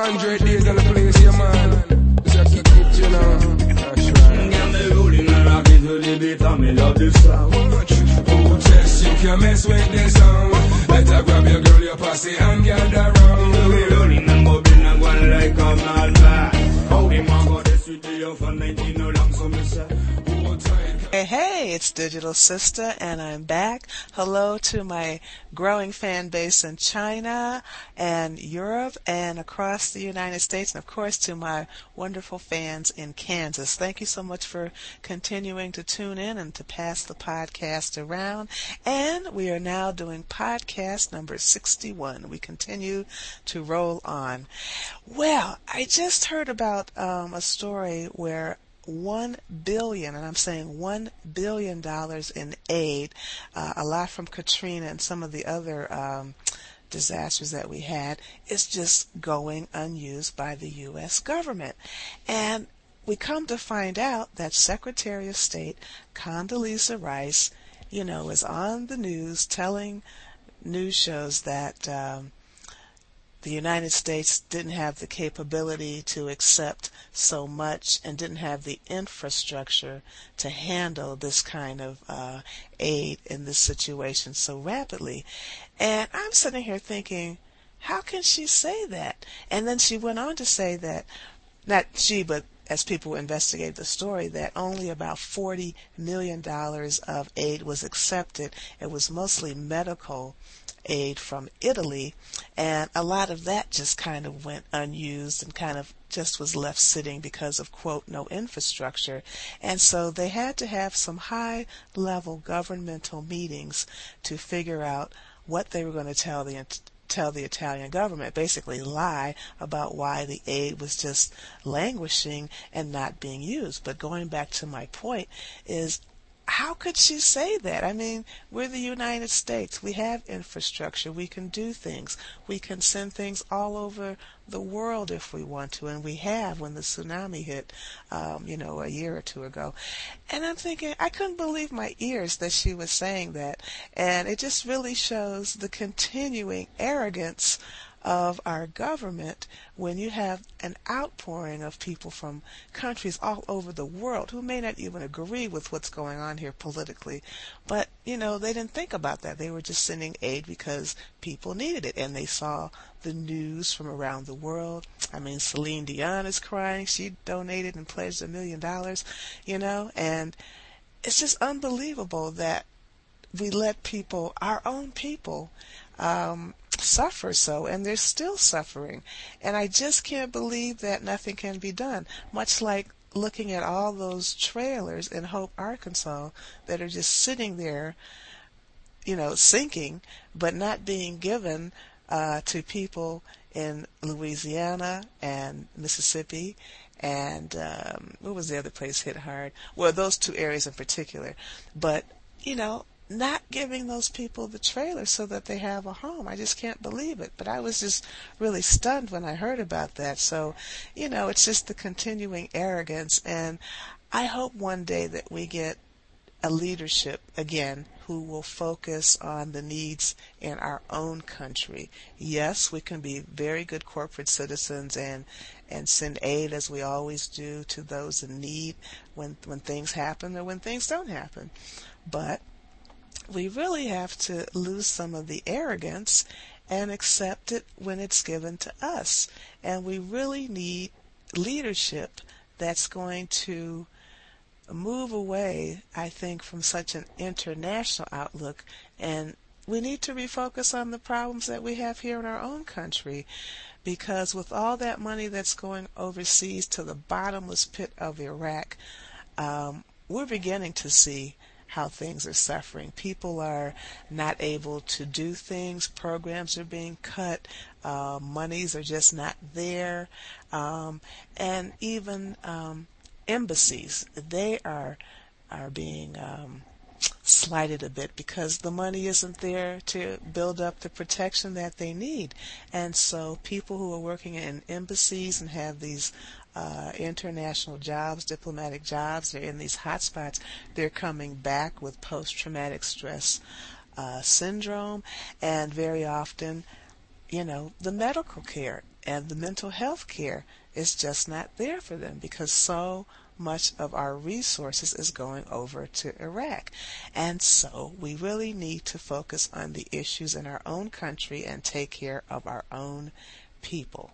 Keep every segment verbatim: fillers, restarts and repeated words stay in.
hundred days in the place, yeah, man. Just kick it, you know. That's right. Got me rolling and rocking to the beat and me love this song. Oh, just you can mess with this song. Better grab your girl, your pussy and gather round. We rolling and bubbling and going like a madman. How the man got this with the for nineteen no long, so me say. Hey, hey, it's Digital Sister, and I'm back. Hello to my growing fan base in China and Europe and across the United States, and of course to my wonderful fans in Kansas. Thank you so much for continuing to tune in and to pass the podcast around. And we are now doing podcast number sixty-one. We continue to roll on. Well, I just heard about um, a story where one billion, and I'm saying one billion dollars in aid, uh, a lot from Katrina and some of the other um, disasters that we had, is just going unused by the U S government. And we come to find out that Secretary of State Condoleezza Rice, you know, is on the news telling news shows that um, the United States didn't have the capability to accept so much and didn't have the infrastructure to handle this kind of uh, aid in this situation so rapidly. And I'm sitting here thinking, how can she say that? And then she went on to say that, not she, but as people investigate the story, that only about forty million dollars of aid was accepted. It was mostly medical aid from Italy, and a lot of that just kind of went unused and kind of just was left sitting because of, quote, no infrastructure. And so they had to have some high-level governmental meetings to figure out what they were going to tell the tell the Italian government, basically lie about why the aid was just languishing and not being used. But going back to my point is, how could she say that? I mean, we're the United States. We have infrastructure. We can do things. We can send things all over the world if we want to, and we have when the tsunami hit, um, you know, a year or two ago. And I'm thinking, I couldn't believe my ears that she was saying that. And it just really shows the continuing arrogance of our government when you have an outpouring of people from countries all over the world who may not even agree with what's going on here politically. But, you know, they didn't think about that. They were just sending aid because people needed it, and they saw the news from around the world. I mean, Celine Dion is crying. She donated and pledged a million dollars, you know, and it's just unbelievable that we let people, our own people, um, suffer so, and they're still suffering. And I just can't believe that nothing can be done. Much like looking at all those trailers in Hope, Arkansas, that are just sitting there, you know, sinking, but not being given uh, to people in Louisiana and Mississippi and um, what was the other place hit hard? Well, those two areas in particular. But, you know, not giving those people the trailer so that they have a home. I just can't believe it. But I was just really stunned when I heard about that. So, you know, it's just the continuing arrogance. And I hope one day that we get a leadership again who will focus on the needs in our own country. Yes, we can be very good corporate citizens and and send aid as we always do to those in need when when things happen or when things don't happen. But we really have to lose some of the arrogance and accept it when it's given to us. And we really need leadership that's going to move away, I think, from such an international outlook. And we need to refocus on the problems that we have here in our own country. Because with all that money that's going overseas to the bottomless pit of Iraq, um, we're beginning to see how things are suffering. People are not able to do things. Programs are being cut. Uh, monies are just not there. Um, and even um, embassies, they are are being um, slighted a bit because the money isn't there to build up the protection that they need. And so people who are working in embassies and have these Uh, international jobs, diplomatic jobs, they're in these hot spots, they're coming back with post-traumatic stress uh, syndrome, and very often, you know, the medical care and the mental health care is just not there for them because so much of our resources is going over to Iraq. And so we really need to focus on the issues in our own country and take care of our own people.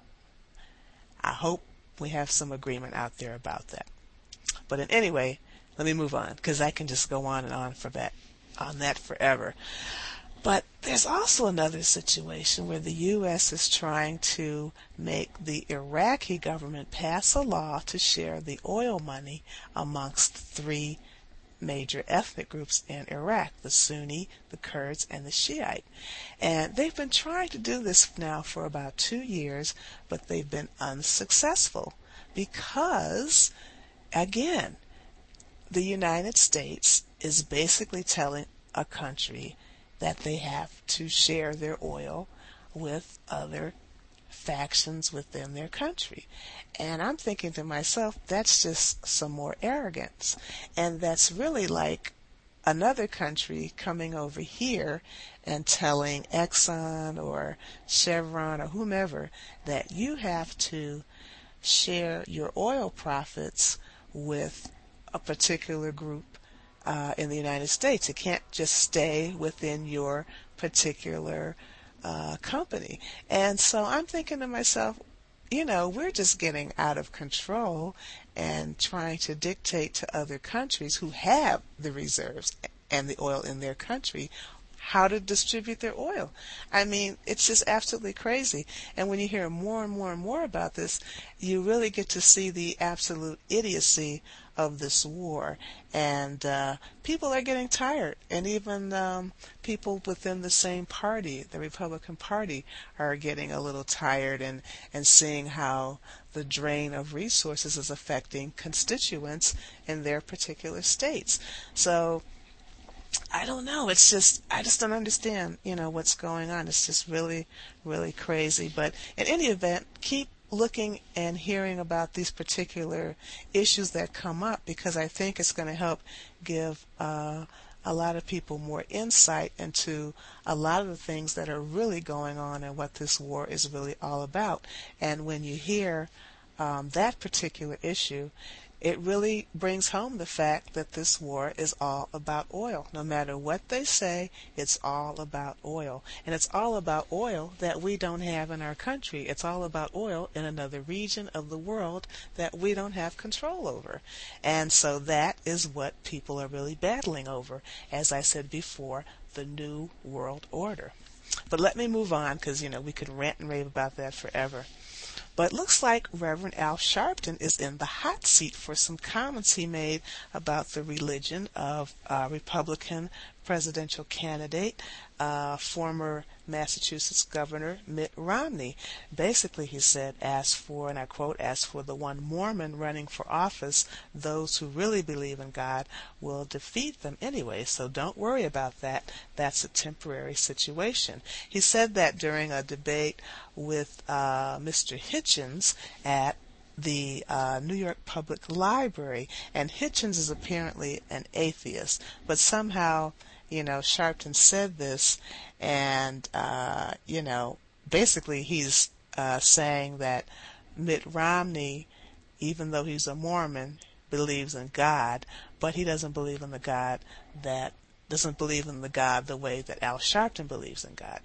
I hope we have some agreement out there about that. But in anyway, let me move on because I can just go on and on for that on that forever. But there's also another situation where the U S is trying to make the Iraqi government pass a law to share the oil money amongst three major ethnic groups in Iraq, the Sunni, the Kurds, and the Shiite. And they've been trying to do this now for about two years, but they've been unsuccessful because, again, the United States is basically telling a country that they have to share their oil with other factions within their country. And I'm thinking to myself, that's just some more arrogance. And that's really like another country coming over here and telling Exxon or Chevron or whomever that you have to share your oil profits with a particular group uh, in the United States. It can't just stay within your particular uh, company. And so I'm thinking to myself, you know, we're just getting out of control and trying to dictate to other countries who have the reserves and the oil in their country how to distribute their oil. I mean, it's just absolutely crazy. And when you hear more and more and more about this, you really get to see the absolute idiocy of this war. And uh, people are getting tired. And even um, people within the same party, the Republican Party, are getting a little tired and, and seeing how the drain of resources is affecting constituents in their particular states. So I don't know. It's just, I just don't understand, you know, what's going on. It's just really, really crazy. But in any event, keep looking and hearing about these particular issues that come up, because I think it's going to help give uh, a lot of people more insight into a lot of the things that are really going on and what this war is really all about. And when you hear um, that particular issue, it really brings home the fact that this war is all about oil. No matter what they say, it's all about oil. And it's all about oil that we don't have in our country. It's all about oil in another region of the world that we don't have control over. And so that is what people are really battling over. As I said before, the New World Order. But let me move on, because, you know, we could rant and rave about that forever. But it looks like Reverend Al Sharpton is in the hot seat for some comments he made about the religion of uh, Republican presidential candidate, uh, former Massachusetts Governor Mitt Romney. Basically, he said, as for, and I quote, as for the one Mormon running for office, those who really believe in God will defeat them anyway, so don't worry about that. That's a temporary situation. He said that during a debate with uh, Mister Hitchens at the uh, New York Public Library, and Hitchens is apparently an atheist, but somehow, you know, Sharpton said this, and, uh, you know, basically he's uh, saying that Mitt Romney, even though he's a Mormon, believes in God, but he doesn't believe in the God that, doesn't believe in the God the way that Al Sharpton believes in God.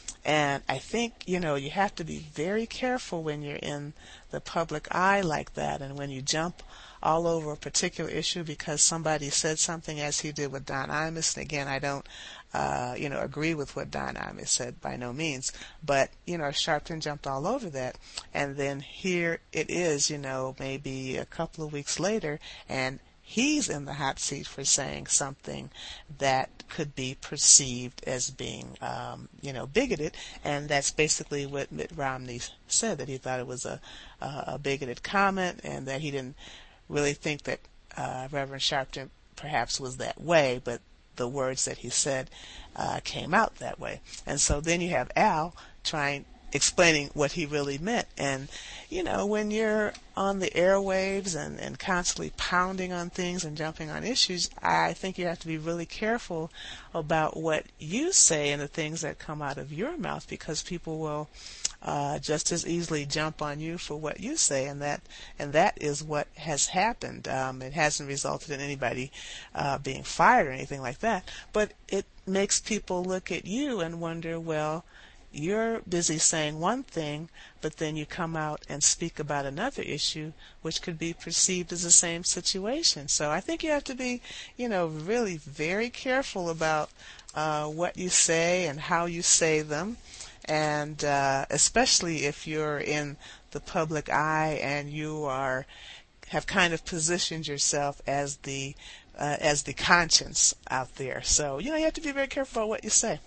And I think, you know, you have to be very careful when you're in the public eye like that, and when you jump all over a particular issue because somebody said something, as he did with Don Imus. And again, I don't, uh, you know, agree with what Don Imus said by no means. But, you know, Sharpton jumped all over that. And then here it is, you know, maybe a couple of weeks later, and he's in the hot seat for saying something that could be perceived as being, um, you know, bigoted, and that's basically what Mitt Romney said, that he thought it was a, a bigoted comment, and that he didn't really think that uh, Reverend Sharpton perhaps was that way, but the words that he said uh, came out that way. And so then you have Al trying explaining what he really meant. And, you know, when you're on the airwaves and, and constantly pounding on things and jumping on issues, I think you have to be really careful about what you say and the things that come out of your mouth, because people will uh, just as easily jump on you for what you say, and that and that is what has happened. Um, it hasn't resulted in anybody uh, being fired or anything like that, but it makes people look at you and wonder, well, you're busy saying one thing, but then you come out and speak about another issue, which could be perceived as the same situation. So I think you have to be, you know, really very careful about uh, what you say and how you say them, and uh, especially if you're in the public eye and you are have kind of positioned yourself as the uh, as the conscience out there. So, you know, you have to be very careful about what you say.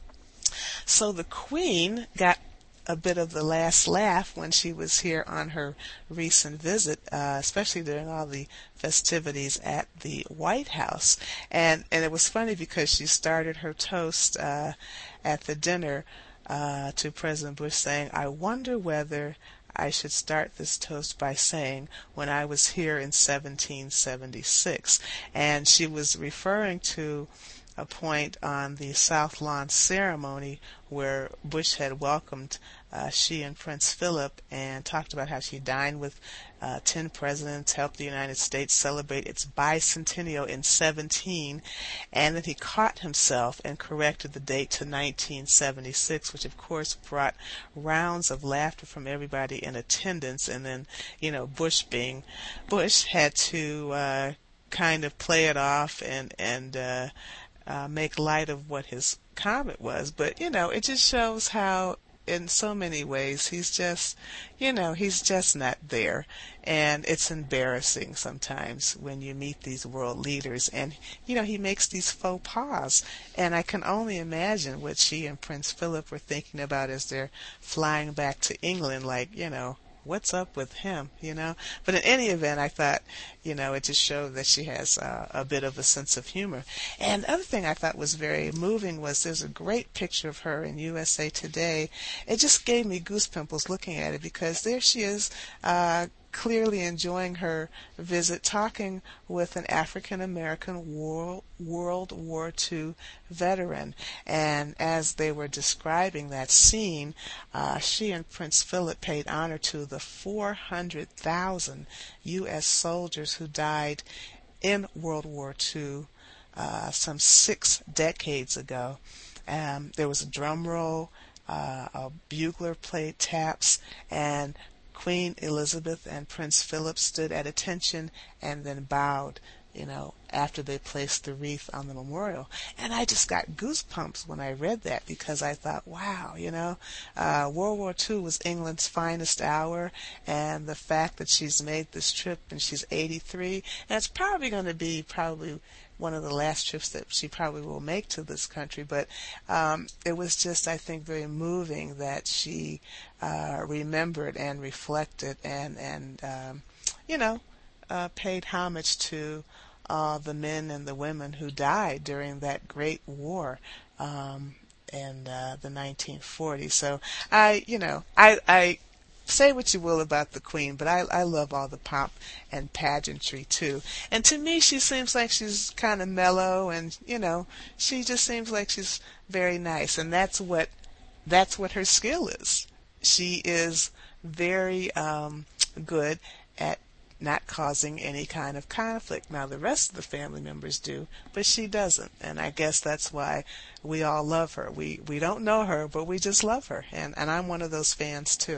So the Queen got a bit of the last laugh when she was here on her recent visit, uh, especially during all the festivities at the White House. And and it was funny because she started her toast uh, at the dinner uh, to President Bush saying, "I wonder whether I should start this toast by saying, when I was here in seventeen seventy-six." And she was referring to a point on the South Lawn ceremony where Bush had welcomed uh, she and Prince Philip and talked about how she dined with uh, ten presidents, helped the United States celebrate its bicentennial in seventeen, and that he caught himself and corrected the date to nineteen seventy-six, which of course brought rounds of laughter from everybody in attendance. And then, you know, Bush being Bush had to uh, kind of play it off and and uh, uh, make light of what his comment was. But, you know, it just shows how in so many ways he's just, you know, he's just not there. And it's embarrassing sometimes when you meet these world leaders and, you know, he makes these faux pas. And I can only imagine what she and Prince Philip were thinking about as they're flying back to England, like, you know, what's up with him, you know? But in any event, I thought, you know, it just showed that she has uh, a bit of a sense of humor. And the other thing I thought was very moving was there's a great picture of her in U S A Today. It just gave me goose pimples looking at it, because there she is, uh, clearly enjoying her visit, talking with an African-American World, World War Two veteran. And as they were describing that scene, uh, she and Prince Philip paid honor to the four hundred thousand U S soldiers who died in World War Two uh, some six decades ago. Um, there was a drum roll, uh, a bugler played taps, and Queen Elizabeth and Prince Philip stood at attention and then bowed, you know, after they placed the wreath on the memorial. And I just got goosebumps when I read that, because I thought, wow, you know, uh, World War Two was England's finest hour, and the fact that she's made this trip and she's eighty-three, and it's probably going to be probably one of the last trips that she probably will make to this country. But um, it was just, I think, very moving that she uh, remembered and reflected and, and um, you know, uh, paid homage to uh, the men and the women who died during that great war um, in uh, the nineteen forties. So I, you know, I, I say what you will about the Queen, but I, I love all the pomp and pageantry too. And to me, she seems like she's kind of mellow, and you know, she just seems like she's very nice, and that's what that's what her skill is. She is very um, good at not causing any kind of conflict. Now, the rest of the family members do, but she doesn't, and I guess that's why we all love her. We we don't know her, but we just love her, and and I'm one of those fans too.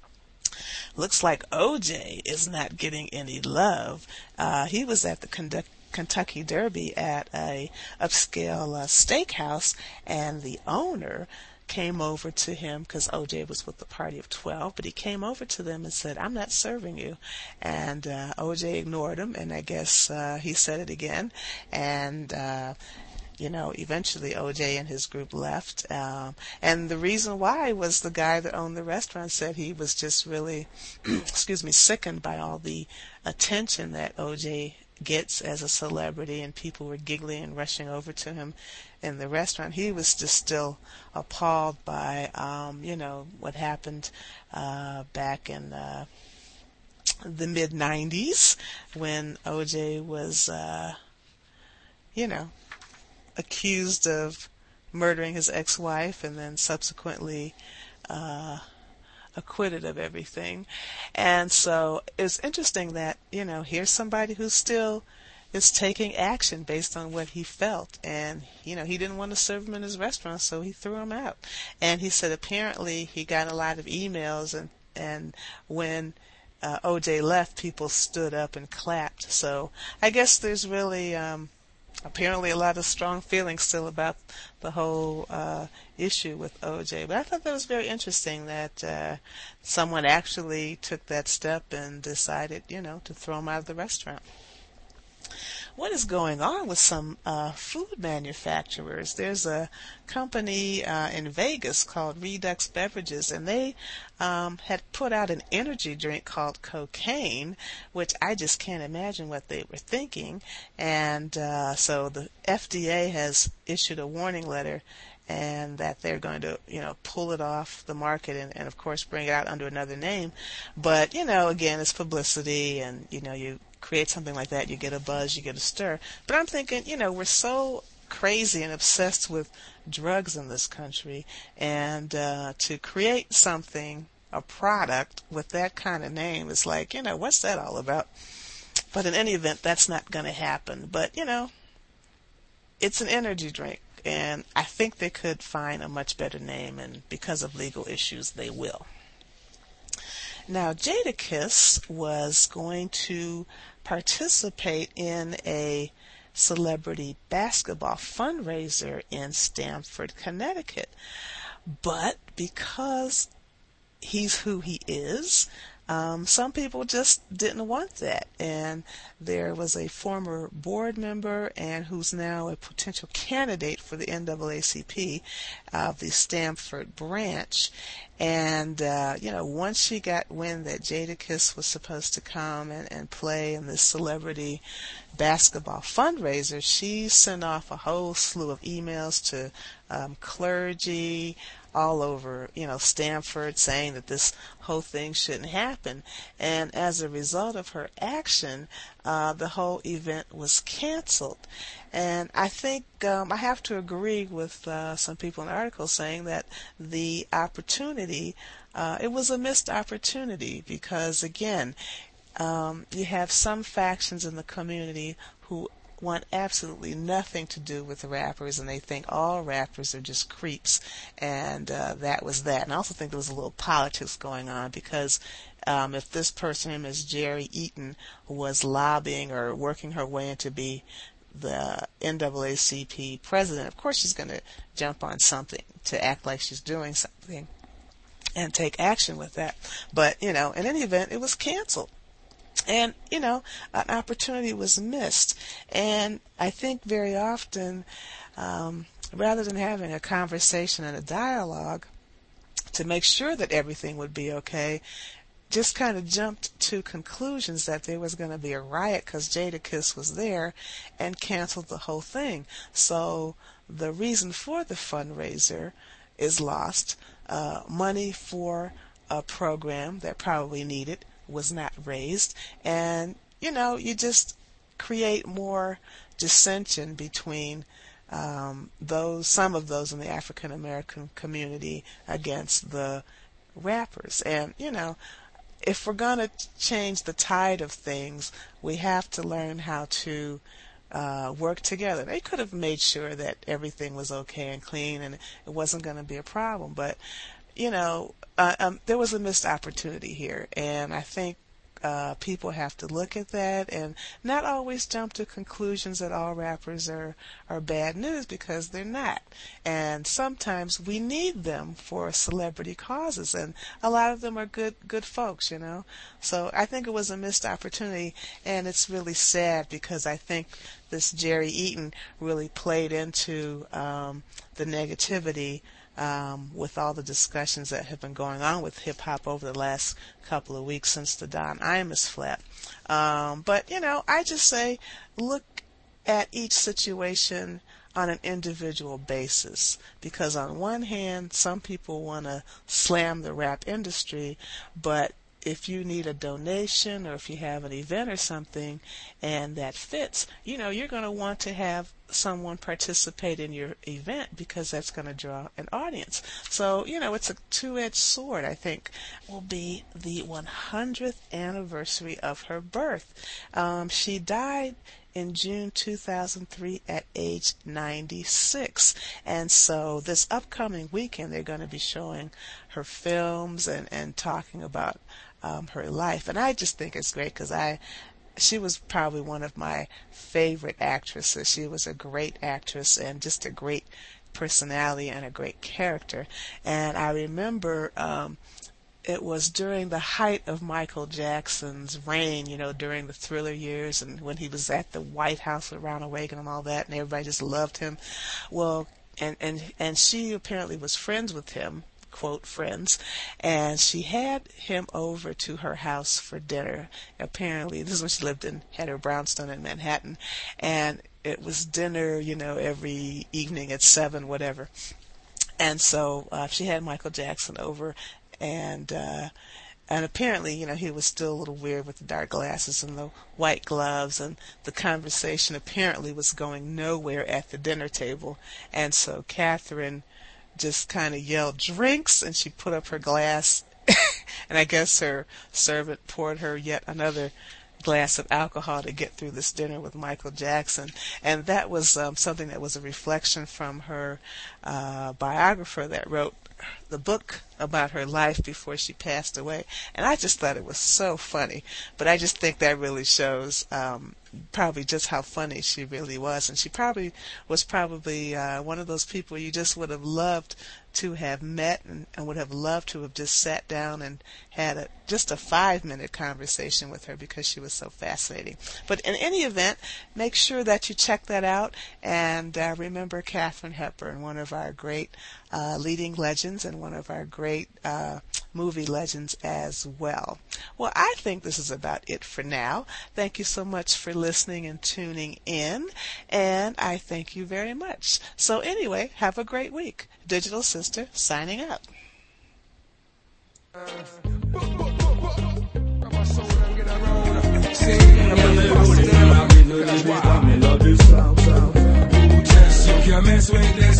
Looks like O J is not getting any love. Uh, he was at the Conduct- Kentucky Derby at a upscale uh, steakhouse, and the owner came over to him, because O J was with the party of twelve, but he came over to them and said, "I'm not serving you." And uh, O J ignored him, and I guess uh, he said it again, and uh, you know, eventually O J and his group left. Um, and the reason why was the guy that owned the restaurant said he was just really, excuse me, sickened by all the attention that O J gets as a celebrity, and people were giggling and rushing over to him in the restaurant. He was just still appalled by, um, you know, what happened uh, back in uh, the mid nineties when O J was, uh, you know, accused of murdering his ex-wife and then subsequently uh, acquitted of everything. And so it's interesting that, you know, here's somebody who still is taking action based on what he felt. And, you know, he didn't want to serve him in his restaurant, so he threw him out. And he said apparently he got a lot of emails, and, and when uh, O J left, people stood up and clapped. So I guess there's really um, apparently a lot of strong feelings still about the whole uh, issue with O J. But I thought that was very interesting that uh, someone actually took that step and decided, you know, to throw him out of the restaurant. What is going on with some uh, food manufacturers? There's a company uh, in Vegas called Redux Beverages, and they um, had put out an energy drink called Cocaine, which I just can't imagine what they were thinking. And uh, so the F D A has issued a warning letter, and that they're going to, you know, pull it off the market and, and of course bring it out under another name. But, you know, again, it's publicity, and, you know, you create something like that, you get a buzz, you get a stir. But I'm thinking, you know, we're so crazy and obsessed with drugs in this country, and uh, to create something, a product with that kind of name is like, you know, what's that all about? But in any event, that's not going to happen. But, you know, it's an energy drink, and I think they could find a much better name, and because of legal issues, they will. Now, Jadakiss was going to participate in a celebrity basketball fundraiser in Stamford, Connecticut. But because he's who he is, Um, some people just didn't want that, and there was a former board member and who's now a potential candidate for the N double A C P of the Stamford branch. And uh, you know, once she got wind that Jadakiss was supposed to come and, and play in this celebrity basketball fundraiser, she sent off a whole slew of emails to um, clergy all over, you know, Stamford, saying that this whole thing shouldn't happen. And as a result of her action, uh, the whole event was canceled. And I think um, I have to agree with uh, some people in the article saying that the opportunity, uh, it was a missed opportunity, because again, um, you have some factions in the community who want absolutely nothing to do with the rappers, and they think all rappers are just creeps, and uh, that was that. And I also think there was a little politics going on, because um, if this person, Miss Jerry Eaton, was lobbying or working her way in to be the N double A C P president, of course she's going to jump on something to act like she's doing something and take action with that. But, you know, in any event, it was canceled. And, you know, an opportunity was missed. And I think very often, um, rather than having a conversation and a dialogue to make sure that everything would be okay, just kind of jumped to conclusions that there was going to be a riot because Jadakiss was there, and canceled the whole thing. So the reason for the fundraiser is lost. Uh, money for a program that probably needed was not raised, and you know, you just create more dissension between um, those some of those in the African American community against the rappers. And you know, if we're going to change the tide of things, we have to learn how to uh, work together. They could have made sure that everything was okay and clean, and it wasn't going to be a problem, but you know, uh, um, there was a missed opportunity here, and I think uh, people have to look at that and not always jump to conclusions that all rappers are, are bad news, because they're not. And sometimes we need them for celebrity causes, and a lot of them are good good folks, you know. So I think it was a missed opportunity, and it's really sad, because I think this Jerry Eaton really played into um, the negativity um, with all the discussions that have been going on with hip-hop over the last couple of weeks since the Don Imus flap. Um, but, you know, I just say look at each situation on an individual basis, because on one hand, some people want to slam the rap industry, but if you need a donation or if you have an event or something and that fits, you know, you're going to want to have someone participate in your event because that's going to draw an audience. So, you know, it's a two-edged sword. I think will be the one hundredth anniversary of her birth. Um, she died in June two thousand three at age ninety-six. And so this upcoming weekend, they're going to be showing her films and, and talking about um, her life. And I just think it's great because I, she was probably one of my favorite actresses. She was a great actress and just a great personality and a great character. And I remember um, it was during the height of Michael Jackson's reign, you know, during the Thriller years and when he was at the White House with Ronald Reagan and all that, and everybody just loved him. Well, and, and, and she apparently was friends with him, quote, friends, and she had him over to her house for dinner. Apparently, this is when she lived in, had her brownstone in Manhattan, and it was dinner, you know, every evening at seven, whatever. And so uh, she had Michael Jackson over, and uh, and apparently, you know, he was still a little weird with the dark glasses and the white gloves, and the conversation apparently was going nowhere at the dinner table. And so Catherine just kind of yelled, "Drinks!" and she put up her glass, and I guess her servant poured her yet another glass of alcohol to get through this dinner with Michael Jackson. And that was um, something that was a reflection from her uh, biographer that wrote the book about her life before she passed away. And I just thought it was so funny. But I just think that really shows um, probably just how funny she really was. And she probably was probably uh, one of those people you just would have loved to have met and, and would have loved to have just sat down and had a, just a five-minute conversation with her because she was so fascinating. But in any event, make sure that you check that out. And uh, remember Katharine Hepburn, one of our great uh, leading legends and one of our great uh, movie legends as well. Well, I think this is about it for now. Thank you so much for listening and tuning in, and I thank you very much. So anyway, have a great week. Digital Sister signing out. You can't mess with this